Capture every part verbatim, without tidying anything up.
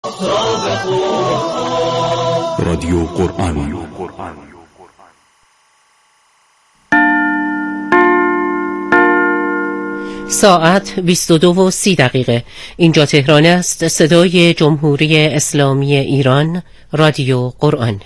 رادیو قرآن. ساعت بیست و دو و سی دقیقه. اینجا تهران است. صدای جمهوری اسلامی ایران، رادیو قرآن.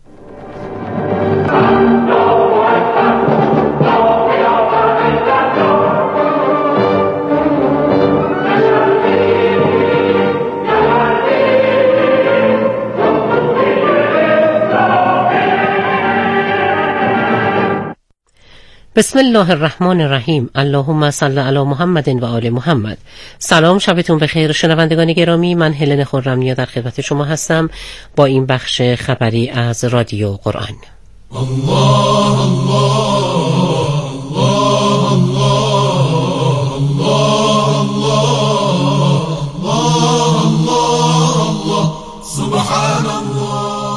بسم الله الرحمن الرحیم. اللهم صل علی محمد و آل محمد. سلام، شبتون بخیر شنوندگان گرامی. من هلن خرم‌نیا در خدمت شما هستم با این بخش خبری از رادیو قرآن. الله الله الله الله الله الله الله سبحان الله.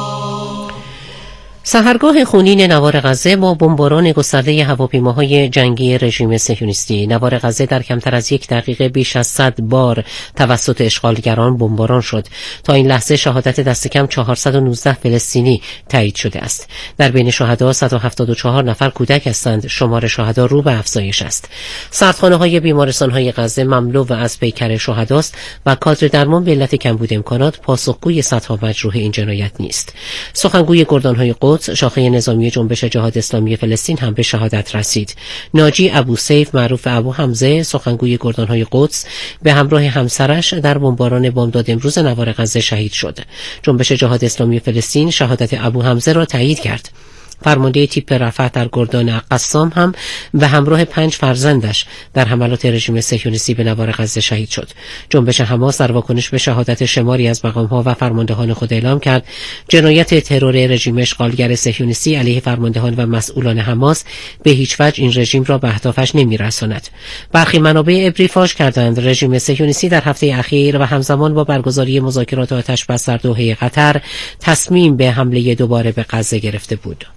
سحرگاه خونین نوار غزه با بمباران گسترده هواپیماهای جنگی رژیم صهیونیستی. نوار غزه در کمتر از یک دقیقه بیش از صد بار توسط اشغالگران بمباران شد. تا این لحظه شهادت دست کم چهارصد و نوزده فلسطینی تایید شده است. در بین شهدا صد و هفتاد و چهار نفر کودک هستند. شمار شهدا رو به افزایش است. سردخانه‌های بیمارستان‌های غزه مملو و از پیکر شهداست و کادر درمان به علت کمبود امکانات پاسخگوی صدها مجروح این جنایت نیست. سخنگوی گردان‌های قدس شاخه نظامی جنبش جهاد اسلامی فلسطین هم به شهادت رسید. ناجی ابوسیف معروف ابو حمزه، سخنگوی گردان‌های قدس، به همراه همسرش در بمباران بامداد امروز نوار غزه شهید شد. جنبش جهاد اسلامی فلسطین شهادت ابو حمزه را تایید کرد. فرمانده تیپ رفح در گردان قسام هم به همراه پنج فرزندش در حملات رژیم صهیونیستی به نوار غزه شهید شد. جنبش حماس در واکنش به شهادت شماری از مقام‌ها و فرماندهان خود اعلام کرد جنایت ترور رژیم اشغالگر صهیونیستی علیه فرماندهان و مسئولان حماس به هیچ وجه این رژیم را به اهدافش نمی‌رساند. برخی منابع عبری فاش کردند رژیم صهیونیستی در هفته اخیر و همزمان با برگزاری مذاکرات آتش‌بس در دوحه قطر تصمیم به حمله دوباره به غزه گرفته بود.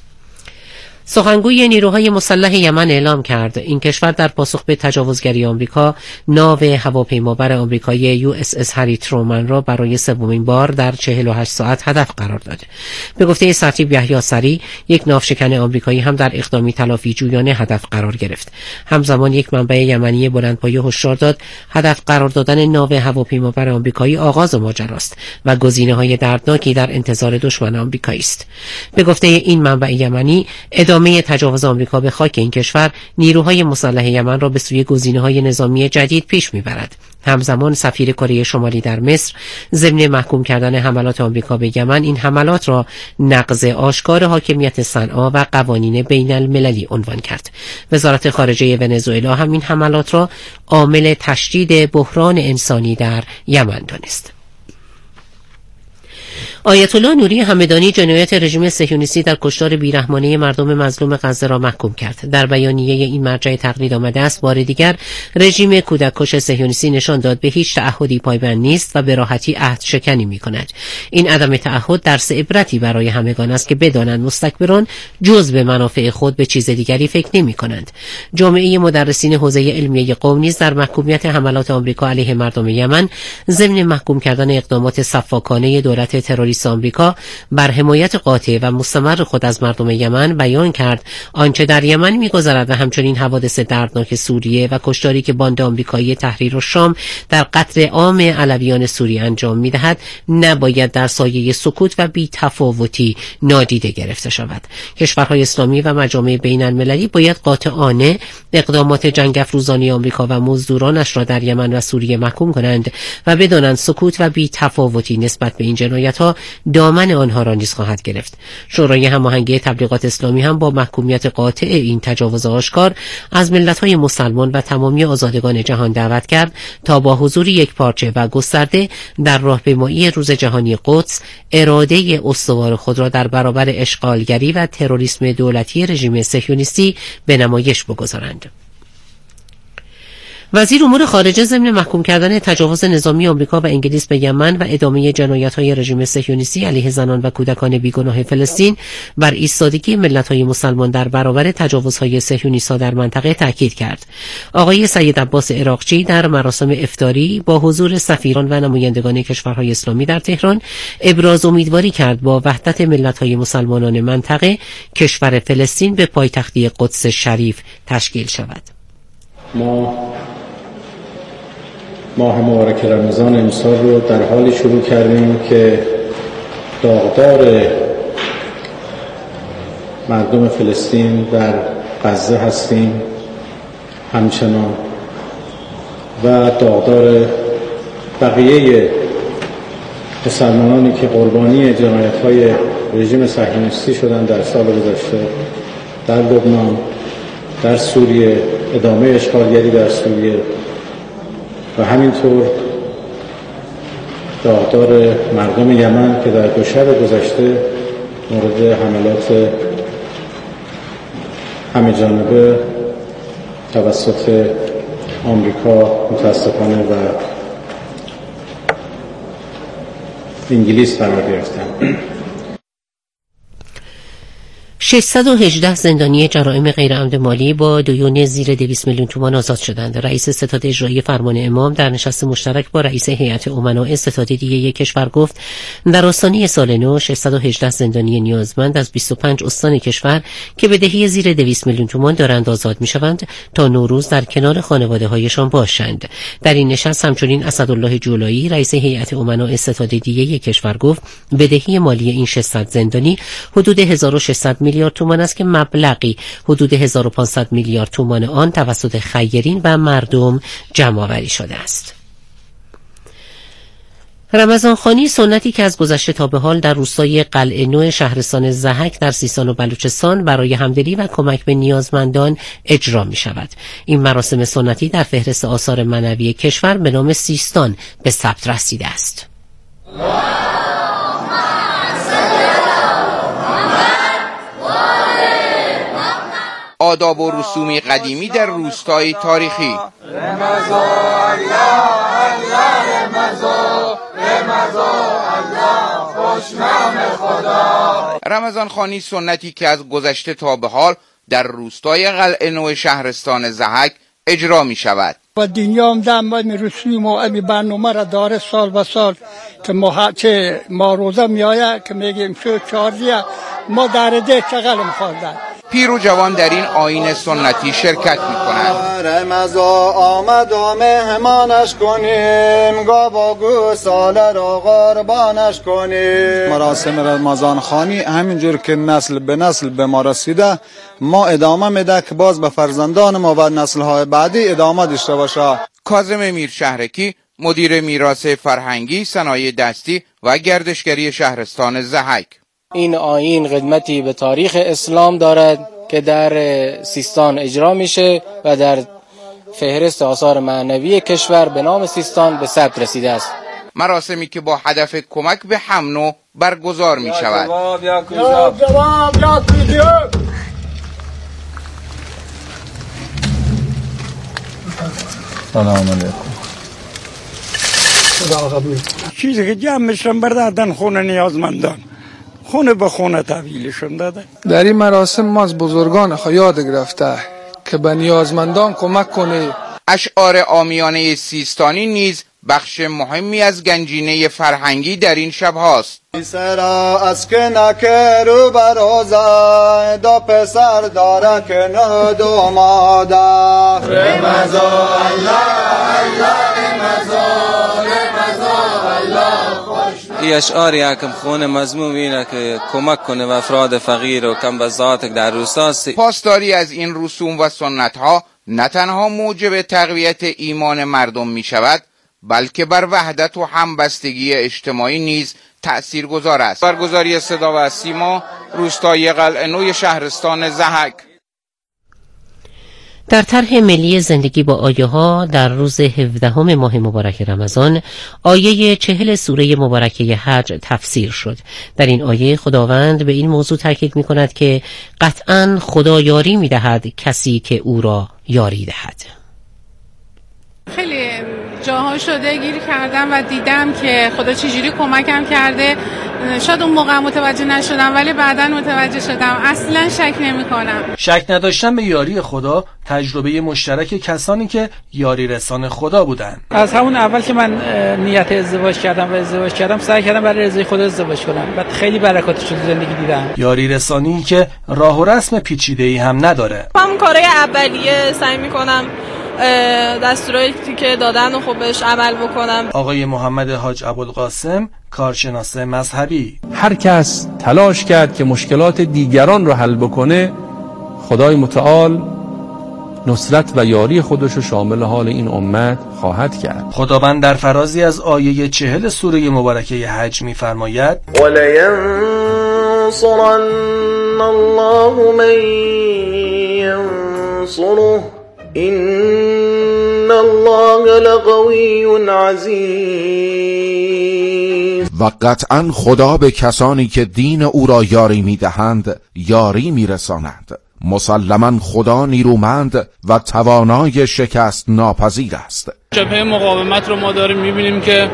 سخنگوی نیروهای مسلح یمن اعلام کرد این کشور در پاسخ به تجاوزگری آمریکا ناو هواپیمابر آمریکایی یو اس اس هری ترومن را برای سومین بار در چهل و هشت ساعت هدف قرار داد. به گفته سرتیپ یحیی سری، یک ناوشکن آمریکایی هم در اقدامی تلافی جویانه هدف قرار گرفت. همزمان یک منبع یمنی بلندپایه هشدار داد هدف قرار دادن ناو هواپیمابر آمریکایی آغاز ماجراست و گزینه‌های دردناکی در انتظار دشمن آمریکایی است. به گفته این منبع یمنی، ادامه تجاوز آمریکا به خاک این کشور نیروهای مسلح یمن را به سوی گزینه‌های نظامی جدید پیش می‌برد. همزمان سفیر کره شمالی در مصر ضمن محکوم کردن حملات آمریکا به یمن این حملات را نقض آشکار حاکمیت صنعا و قوانین بین المللی عنوان کرد. وزارت خارجه ونزوئلا هم این حملات را عامل تشدید بحران انسانی در یمن دانست. آیت الله نوری همدانی جنایت رژیم صهیونیستی در کشتار بیرحمانه مردم مظلوم غزه را محکوم کرد. در بیانیه این مرجع تقلید آمده است بار دیگر رژیم کودککش صهیونیستی نشان داد به هیچ تعهدی پایبند نیست و به راحتی عهد شکنی می‌کند. این عدم تعهد درس عبرتی برای همگان است که بدانند مستکبران جز به منافع خود به چیز دیگری فکر نمی‌کنند. جامعه مدرسین حوزه علمیه قم نیز در محکومیت حملات آمریکا علیه مردم یمن ضمن محکوم کردن اقدامات سفاکانه دولت تروریست آمریکا بر حمایت قاطع و مستمر خود از مردم یمن بیان کرد آنچه در یمن می‌گذرد و همچنین حوادث دردناک سوریه و کشتاری که باند آمریکایی تحریر الشام در قتل عام علویان سوریه انجام می‌دهد نباید در سایه سکوت و بی‌تفاوتی نادیده گرفته شود. کشورهای اسلامی و مجامع بین المللی باید قاطعانه اقدامات جنگ افروزانی آمریکا و مزدورانش را در یمن و سوریه محکوم کنند و بدانند سکوت و بی‌تفاوتی نسبت به این جنایت‌ها دامن آنها را نیز خواهد گرفت. شورای هماهنگی تبلیغات اسلامی هم با محکومیت قاطع این تجاوز آشکار از ملت‌های مسلمان و تمامی آزادگان جهان دعوت کرد تا با حضور یکپارچه و گسترده در راهپیمایی روز جهانی قدس اراده استوار خود را در برابر اشغالگری و تروریسم دولتی رژیم صهیونیستی به نمایش بگذارند. وزیر امور خارجه ضمن محکوم کردن تجاوز نظامی آمریکا و انگلیس به یمن و ادامه جنایت‌های رژیم صهیونیستی علیه زنان و کودکان بیگناه فلسطین بر ایستادگی ملت‌های مسلمان در برابر تجاوزهای صهیونیست‌ها در منطقه تاکید کرد. آقای سید عباس عراقچی در مراسم افطاری با حضور سفیران و نمایندگان کشورهای اسلامی در تهران ابراز امیدواری کرد با وحدت ملت‌های مسلمانان منطقه کشور فلسطین به پایتختی قدس شریف تشکیل شود. ما ماه مبارک رمضان امسال رو در حالی شروع کردیم که داغدار مردم فلسطین در غزه هستیم همچنان و داغدار بقیه مسلمانانی که قربانی جنایت‌های رژیم صهیونیستی شدن در سال گذشته در لبنان، در سوریه، ادامه اشغالگری در سوریه و همینطور داغدار مردم یمن که در دو شب گذشته مورد حملات همه جانبه توسط آمریکا متاسفانه و انگلیس قرار گرفتند. ششصد و هجده زندانی جرائم غیرعمد مالی با دیون زیر دویست میلیون تومان آزاد شدند. رئیس ستاد اجرایی فرمان امام در نشست مشترک با رئیس هیئت امناء ستاد دیگه کشور گفت در آستانه سال نو ششصد و هجده زندانی نیازمند از بیست و پنج استان کشور که بدهی زیر دویست میلیون تومان دارند آزاد میشوند تا نوروز در کنار خانواده هایشان باشند. در این نشست همچنین اسدالله جولایی رئیس هیئت امناء ستاد دیگه کشور گفت بدهی مالی این ششصد زندانی حدود هزار و ششصد میلیارد تومان است که مبلغی حدود هزار و پانصد میلیارد تومان آن توسط خیرین و مردم جمع آوری شده است. رمضان خوانی سنتی که از گذشته تا به حال در روستای قلعه نو شهرستان ضحک در سیستان و بلوچستان برای همدلی و کمک به نیازمندان اجرا می شود. این مراسم سنتی در فهرست آثار معنوی کشور به نام سیستان به ثبت رسیده است. آداب و رسوم قدیمی در روستای تاریخی. رمضان خوانی سنتی که از گذشته تا به حال در روستای قلعه نو شهرستان ضحک اجرا می شود. و دنیا هم دم باید می رسوم و امی برنامه را داره سال و سال که ما, چه ما روزه می آید که میگیم شو چارزیه ما در ده چقل میخوردن. پیر و جوان در این آیین سنتی شرکت می کنند. رمضان آمد و مهمانش کنیم، گاو و گوساله را قربانش کنیم. مراسم رمضان خوانی همینجور که نسل به نسل به ما رسیده ما ادامه میده که باز به فرزندان ما و نسل‌های بعدی ادامه داشته باشه. کاظم میرشهرکی مدیر میراث فرهنگی، صنایع دستی و گردشگری شهرستان ضحک: این آیین خدمتی به تاریخ اسلام دارد که در سیستان اجرا میشه و در فهرست آثار معنوی کشور به نام سیستان به ثبت رسیده است. مراسمی که با هدف کمک به هم نو برگزار می شود. سلام علیکم. چیزی که جمع میشن بردادن خونه نیازمندان، خونه به خونه تحویلشون داده. در این مراسم ما از بزرگان خود یاد گرفته که به نیازمندان کمک کنه. اشعار عامیانه سیستانی نیز بخش مهمی از گنجینه فرهنگی در این شب هاست. سرا از که نکرو بروزه دو پسر داره که نه دو ماده. رمضان الله الله رمضان رمضان الله خوش. این اشعاری حکم خونه مضمون اینه که کمک کنه و افراد فقیر و کم بزاعت در روستاست. پاسداری از این رسوم و سنت ها نه تنها موجب تقویت ایمان مردم می شود بلکه بر وحدت و همبستگی اجتماعی نیز تأثیر گذار است. برگزاری صدا و سیما روستای قلعه نو شهرستان ضحک. در طرح ملی زندگی با آیه ها در روز هفدهم ماه مبارک رمضان آیه چهل سوره مبارکه حج تفسیر شد. در این آیه خداوند به این موضوع تاکید می کند که قطعاً خدا یاری می دهد کسی که او را یاری دهد. خیلی جاها شده گیر کردم و دیدم که خدا چجوری کمکم کرده. شاید اون موقع متوجه نشدم ولی بعداً متوجه شدم. اصلاً شک نمی‌کنم. شک نداشتن به یاری خدا تجربه مشترک کسانی که یاری رسان خدا بودند. از همون اول که من نیت ازدواج کردم و ازدواج کردم سعی کردم برای رضای خدا ازدواج کنم. بعد خیلی برکاتش رو زندگی دیدم. یاری رسانی که راه و رسم پیچیده‌ای هم نداره. من کارهای اولیه سعی می‌کنم دستورایی که دادن و خب بهش عمل بکنم. آقای محمد حاج ابوالقاسم، کارشناس مذهبی: هر کس تلاش کرد که مشکلات دیگران رو حل بکنه، خدای متعال نصرت و یاری خودش رو شامل حال این امت خواهد کرد. خداوند در فرازی از آیه چهل سوره مبارکه حج می‌فرماید: وَلَيَنصُرَنَّ اللَّهُ مَن يَنصُرُهُ إِنَّ اللَّهَ لَقَوِيٌّ عَزِيزٌ. و قطعا خدا به کسانی که دین او را یاری می‌دهند یاری می‌رساند. مسلماً خدا نیرومند و توانای شکست ناپذیر است. جبهه مقاومت رو ما داریم می‌بینیم که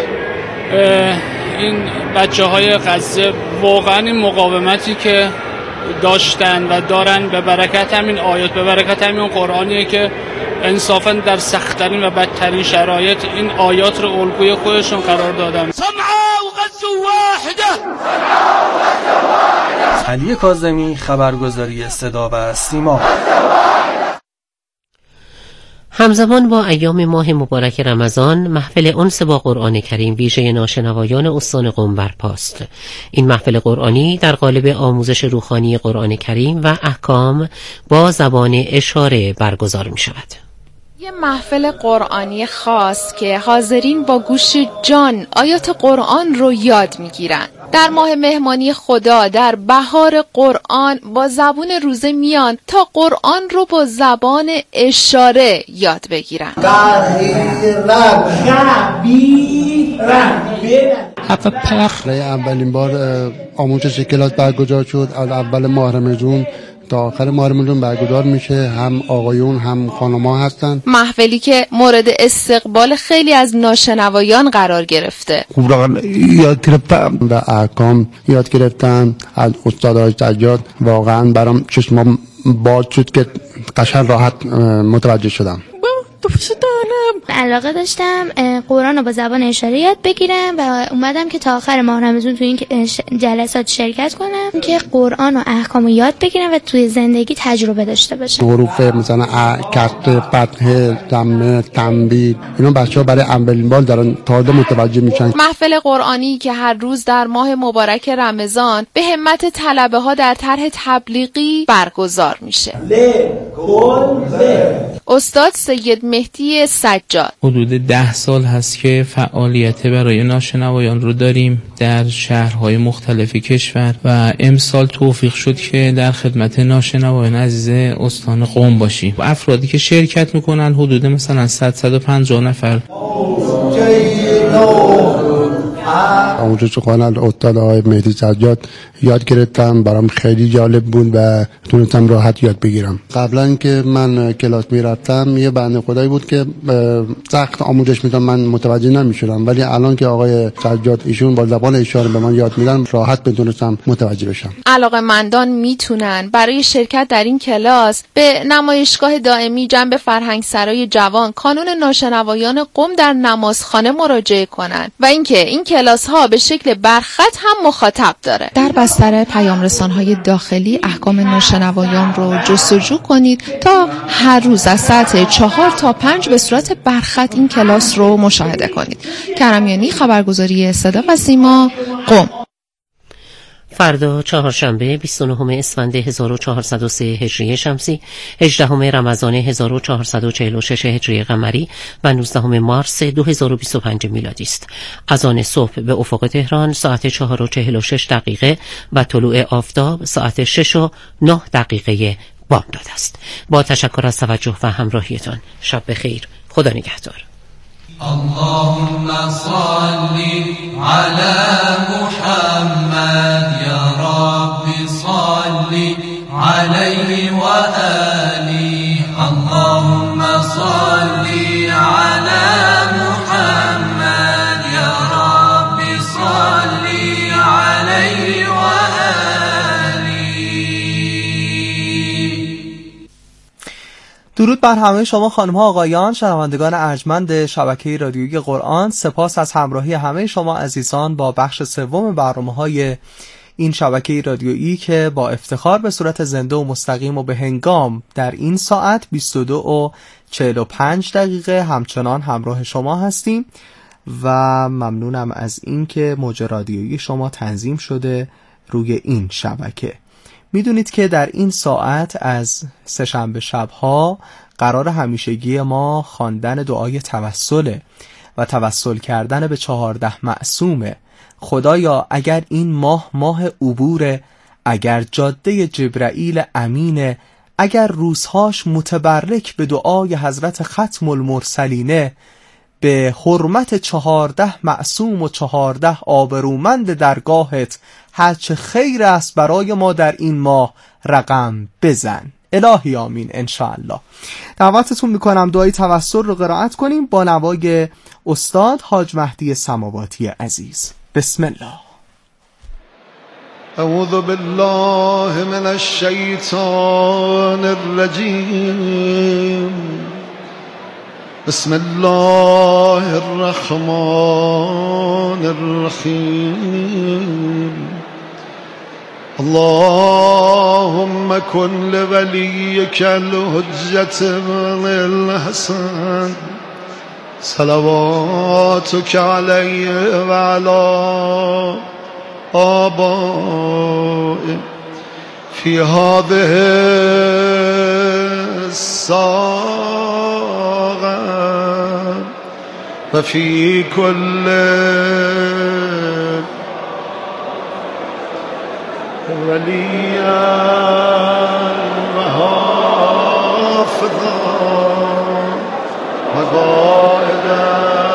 این بچه‌های غزه واقعاً این مقاومتی که داشتن و دارن به برکت همین آیات، به برکت همین قرآنیه که انصافاً در سخت‌ترین و بدترین شرایط این آیات رو الگوی خودشون قرار دادن. علی کاظمی، خبرگزاری صدا و سیما. همزمان با ایام ماه مبارک رمضان، محفل انس با قرآن کریم ویژه ناشنوایان استان قم برپاست. این محفل قرآنی در قالب آموزش روحانی قرآن کریم و احکام با زبان اشاره برگزار می شود. یه محفل قرآنی خاص که حاضرین با گوش جان آیات قرآن رو یاد میگیرن. در ماه مهمانی خدا در بهار قرآن با زبان روزه میان تا قرآن رو با زبان اشاره یاد بگیرن. اولین بار آموزش کلاس برگزار شد. از اول ماه رمضان تا آخر ماه رمضان برگزار میشه. هم آقایون هم خانم‌ها هستن. محفلی که مورد استقبال خیلی از ناشنوایان قرار گرفته. قرآن یاد گرفتم و احکام یاد گرفتم از استادای سجاد. واقعا برام چشمام باز شد که قشنگ راحت متوجه شدم. علاقه داشتم قرآن رو با زبان اشاره یاد بگیرم و اومدم که تا آخر ماه رمضان توی این جلسات شرکت کنم که قرآن و احکام رو یاد بگیرم و توی زندگی تجربه داشته باشم. حروف مثلا کسر، فتحه، ضمه، تنوین، اینا بچه‌ها برای اولین بار دارن تازه متوجه میشن. محفل قرآنی که هر روز در ماه مبارک رمضان به همت طلبه ها در طرح تبلیغی برگزار میشه. استاد سید مهدی سجاد: حدود ده سال هست که فعالیت برای ناشنوایان رو داریم در شهرهای مختلف کشور و امسال توفیق شد که در خدمت ناشنوایان عزیز استان قم باشیم. افرادی که شرکت میکنن حدود مثلا صد تا صد و پنجاه نفر. آموزش خوانند استاد آقای مهدی سجاد یاد گرفتم. برام خیلی جالب بود و تونستم راحت یاد بگیرم. قبلا که من کلاس میرفتم یه بنده خدایی بود که سخت آموزش میدن، من متوجه نمیشدم، ولی الان که آقای سجاد ایشون با زبان اشاره به من یاد میدن راحت بتونستم متوجه بشم. علاقه‌مندان میتونن برای شرکت در این کلاس به نمایشگاه دائمی جنب فرهنگسرای جوان کانون ناشنوایان قم در نمازخانه مراجعه کنن و اینکه این کلاس ها به شکل برخط هم مخاطب داره. در بستر پیام رسان‌های داخلی احکام ناشنوایان رو جستجو کنید تا هر روز از ساعت چهار تا پنج به صورت برخط این کلاس رو مشاهده کنید. کرمیانی، خبرگزاری صدا و سیما، قم. فردا چهارشنبه بیست و نهم اسفند هزار و چهارصد و سه هجری شمسی، هجدهم رمضان هزار و چهارصد و چهل و شش هجری قمری و نوزدهم مارس دو هزار و بیست و پنج میلادی است. اذان صبح به افق تهران ساعت چهار و چهل و شش دقیقه و طلوع آفتاب ساعت شش و نه دقیقه بامداد است. با تشکر از توجه و همراهیتان، شب بخیر، خدا نگهدار. اللهم صل على محمد يا رب صل عليه وآله اللهم صل على درود بر همه شما خانم ها آقایان، شنوندگان ارجمند شبکه رادیویی قرآن. سپاس از همراهی همه شما عزیزان با بخش سوم برنامه‌های این شبکه رادیویی که با افتخار به صورت زنده و مستقیم و به هنگام در این ساعت بیست و دو و چهل و پنج دقیقه همچنان همراه شما هستیم و ممنونم از این که موج رادیویی شما تنظیم شده روی این شبکه. میدونید که در این ساعت از سه‌شنبه شبها قرار همیشگی ما خواندن دعای توسله و توسل کردن به چهارده معصومه. خدایا اگر این ماه ماه عبوره، اگر جاده جبرائیل امینه، اگر روزهاش متبرک به دعای حضرت ختم المرسلینه، به حرمت چهارده معصوم و چهارده آبرومند درگاهت هرچه خیر است برای ما در این ماه رقم بزن. الهی آمین انشاءالله. دعوتتون میکنم دعای توسل رو قرائت کنیم با نوای استاد حاج مهدی سماواتی عزیز. بسم الله. اعوذ بالله من الشیطان الرجیم. بسم الله الرحمن الرحیم. اللهم كن لوليك الحجة الحسن صلواتك عليه وعلى آبائه في هذه الساعة وفي كل وليا وحافظا وقائدا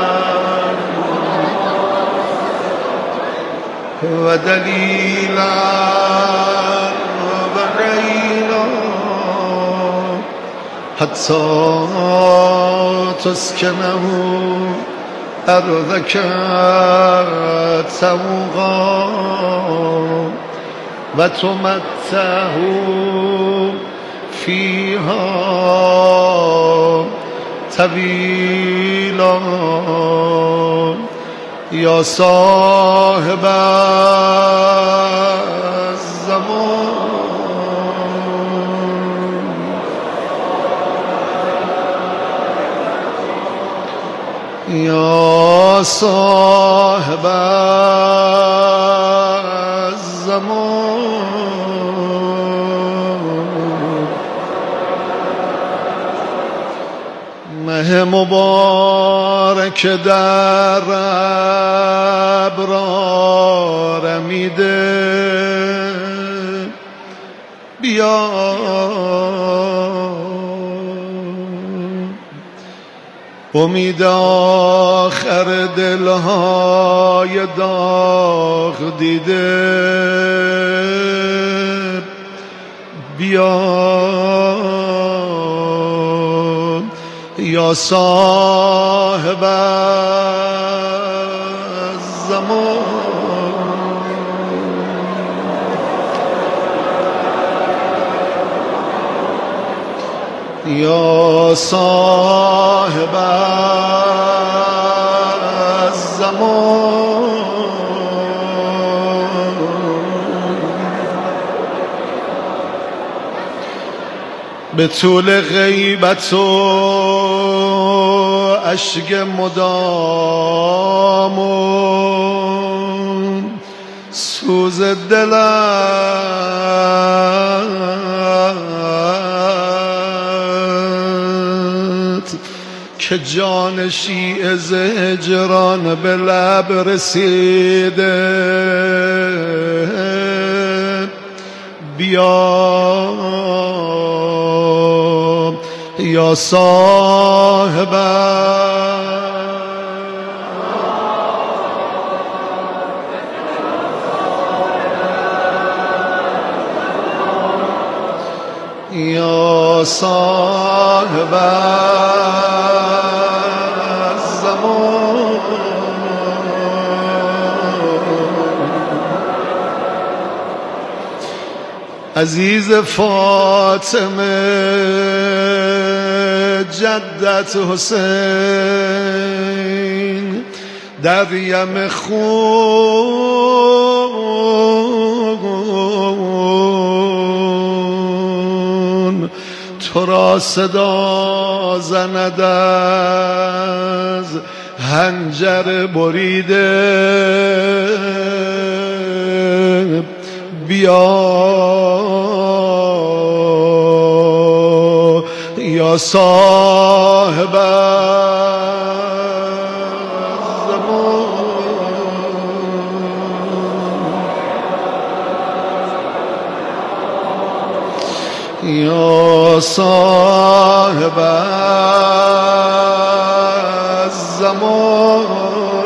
ودليلا وعينا حتى تسكنه أرضك سوقا وتمتعه فيها طويلا يا صاحب الزمان يا صاحب الزمان مه مبارک در ابرار میده بیا امید آخر دلهای داغ دیده بیا یا صاحب الزمان یا صاحب الزمان به طول غیبت و اشک مدام و سوز دلت که جان شیعه ز هجران به لب رسیده بیا یا صاحب یا صاحب الزمان عزیز فاطمه جدت حسین در یم خون تو را صدا زند از حنجر بریده بیا یا صاحب الزمان یا صاحب الزمان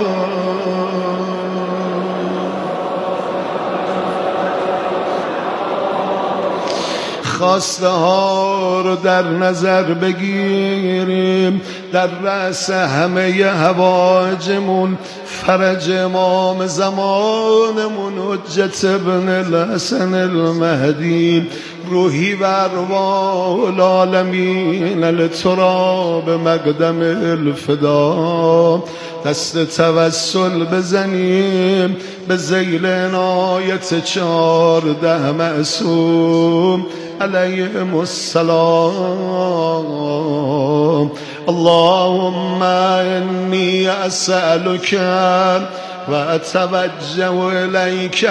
خواسته ها رو در نظر بگیریم، در رأس همه هواجمون فرج امام زمانمون حجت ابن الحسن المهدی روحی و ارواح العالمین لتراب مقدم الفدا دست توسل بزنیم به ذیل عنایت چارده معصوم علیهم السلام. اللهم انی اسألک و اتوجه الیک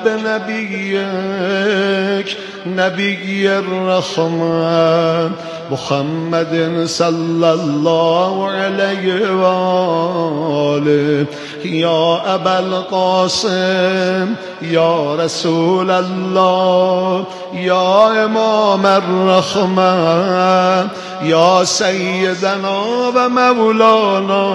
بنبیک نبی الرحمة محمد صلی الله علیه و آله یا ابا القاسم یا رسول الله یا امام الرحمة یا سیدنا و مولانا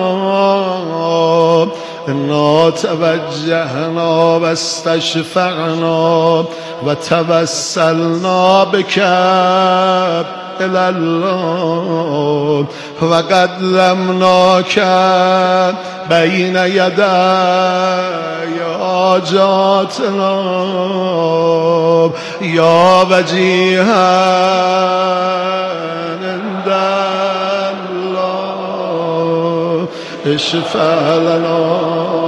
انا توجهنا و استشفعنا و توسلنا بک الى الله و قدمناک بین یدی حاجاتنا یا وجیها عند الله اشفع لنا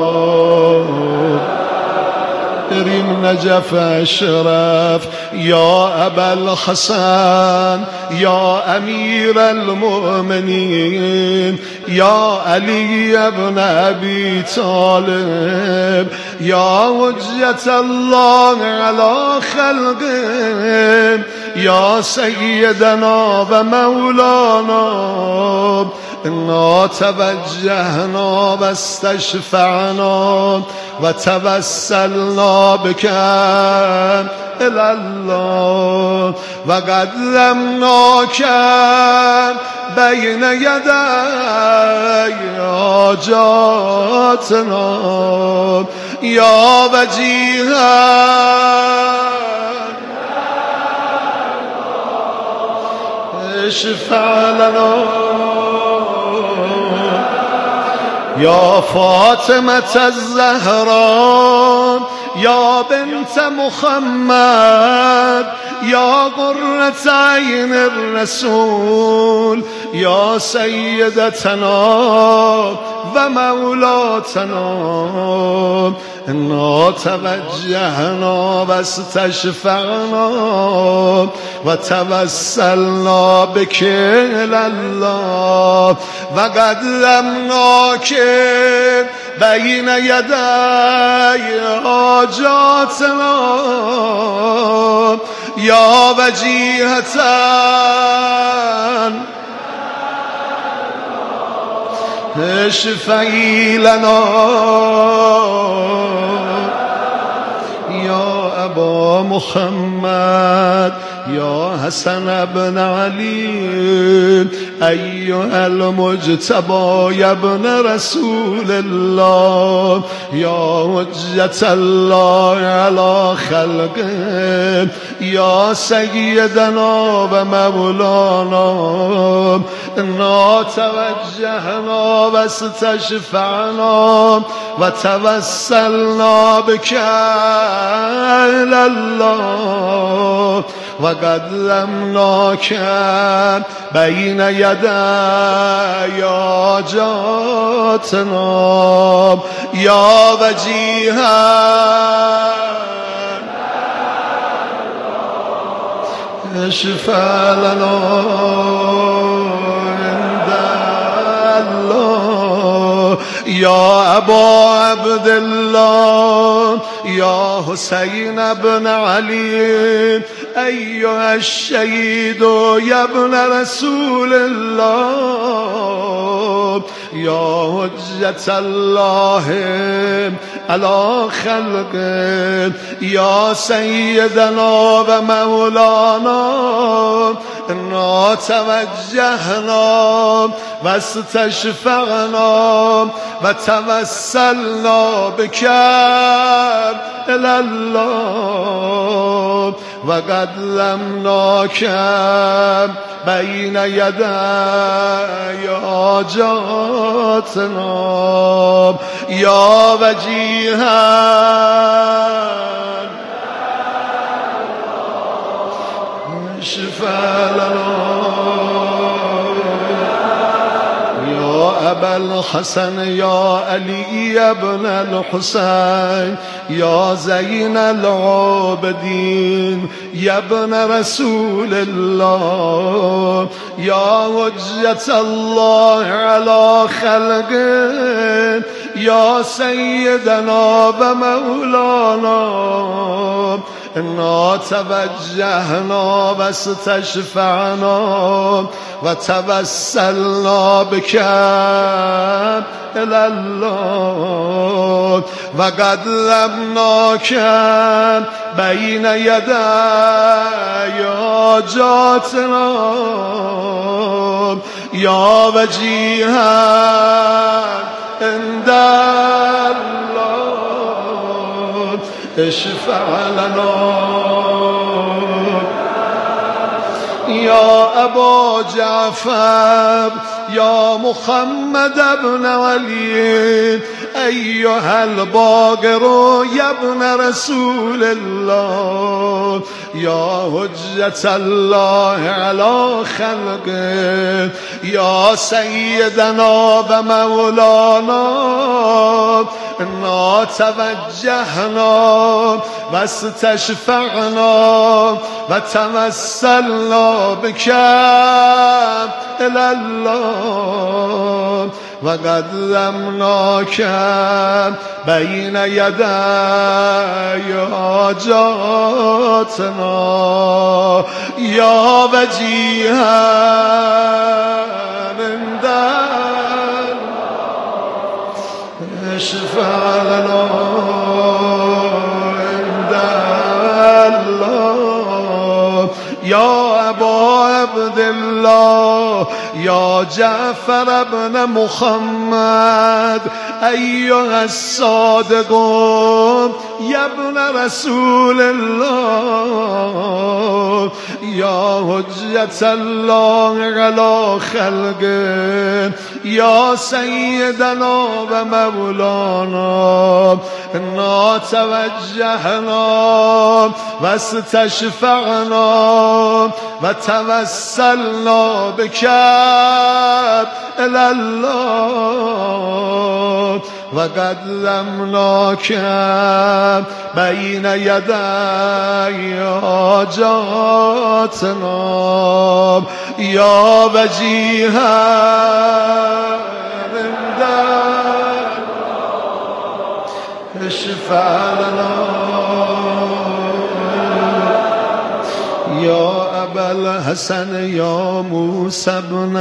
بریم نجف اشرف یا ابا الحسن یا امیر المؤمنین یا علی ابن ابی طالب یا حجت الله علی خلقه یا سیدنا و مولانا انا توجهنا و استشفعنا و توسلنا بک الى الله و قدمناک بین یدی حاجاتنا یا وجیها اشفع لنا یا فاطمة الزهرا یا بنت محمد یا قرة عین الرسول یا سیدتنا و مولاتنا انا توجهنا و استشفعنا و توسلنا بک الی الله و قدمناک بین یدی حاجاتنا یا وجیهة اشفعی لنا یا ابا محمد یا حسن ابن علی ایها المجتبی یا ابن رسول الله یا حجت الله علی خلقه یا سیدنا و مولانا انا توجهنا و استشفعنا و توسلنا بک الی الله وقدمناك بين يدي حاجاتنا يا وجيها اشفع لنا عند الله يا أبا عبد الله يا حسين بن علي أيها الشهيد يا ابن رسول الله يا حجة الله على خلقه يا سيدنا ومولانا إنا توجهنا واستشفعنا وتوسلنا بك إلى الله وقدمناك بين يدي حاجاتنا يا وجيها اشفع لنا يا أبا الحسن يا علي بن الحسين يا زين العابدين يا ابن رسول الله يا حجة الله على خلقه يا سيدنا ومولانا إنا توجهنا واستشفعنا وتوسلنا بك إلى الله وقدمناك بين يدي حاجاتنا يا وجيها عند الله اشفع لنا يا أبا جعفر يا محمد بن علي أيها الباقر يا ابن رسول الله يا حجة الله على خلقه يا سيدنا ومولانا إنا توجهنا واستشفعنا وتوسلنا بك إلى الله وقدمناك بين يدي حاجاتنا يا وجيها عند اشفع لنا عند الله يا أبا عبد الله يا جعفر بن محمد أيها الصادق يا ابن رسول الله يا حجة الله على خلقه يا سيدنا ومولانا إنا توجهنا واستشفعنا وتوسلنا بك إلى الله وقدمناك بين يدي حاجاتنا يا وجيها عند اشفع لنا يا أبا الحسن يا موسى بن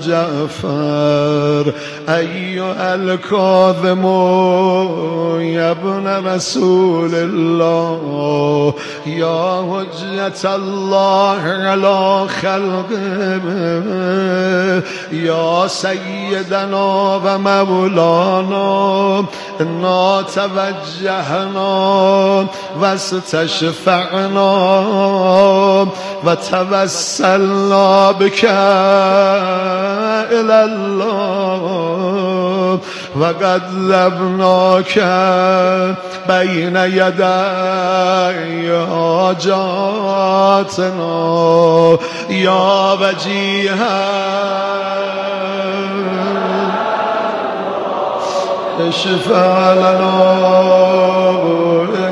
جعفر أيها الكاظم يا ابن رسول الله يا حجة الله على خلقه يا سيدنا ومولانا إنا توجهنا واستشفعنا وتوسلنا توسلنا بك إلى الله وقدمناك بين يدي حاجاتنا يا وجيها اشفع لنا